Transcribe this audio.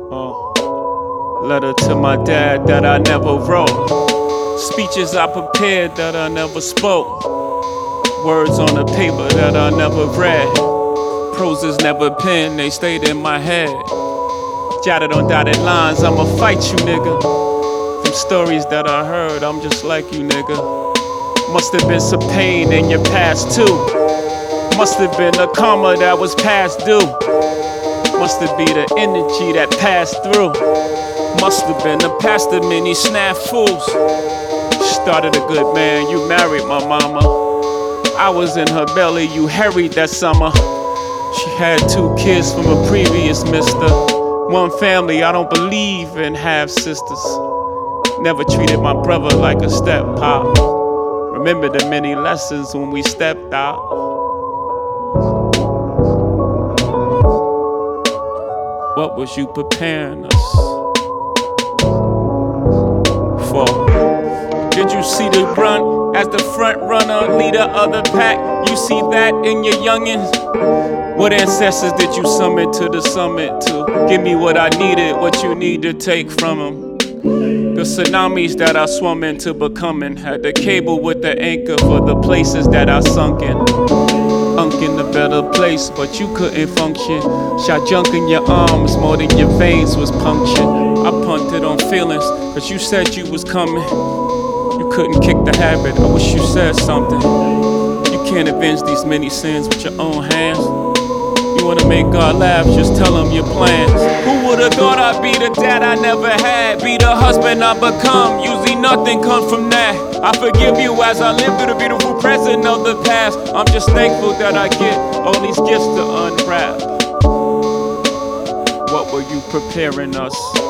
Letter to my dad that I never wrote. Speeches I prepared that I never spoke. Words on a paper that I never read. Proses never penned, they stayed in my head. Jotted on dotted lines, I'ma fight you, nigga. From stories that I heard, I'm just like you, nigga. Must have been some pain in your past too. Must have been a karma that was past due. Must have been the energy that passed through. Must have been the past of many snafus. Started a good man, you married my mama. I was in her belly, you harried that summer. She had 2 kids from a previous mister. One family, I don't believe in half sisters. Never treated my brother like a step pop. Remember the many lessons when we stepped out. What was you preparing us for? Did you see the grunt as the front runner, leader of the pack? You see that in your youngins? What ancestors did you summon to the summit to? Give me what I needed, what you need to take from them. The tsunamis that I swum into becoming. Had the cable with the anchor for the places that I sunk in. Unk in a better place, but you couldn't function. Shot junk in your arms more than your veins was punctured. I punted on feelings, cause you said you was coming. You couldn't kick the habit, I wish you said something. You can't avenge these many sins with your own hands. You wanna make God laugh, just tell him your plans. Who would've thought I'd be the dad I never had? Be the husband I become, usually nothing comes from that. I forgive you as I live through the beautiful present of the past. I'm just thankful that I get all these gifts to unwrap. What were you preparing us?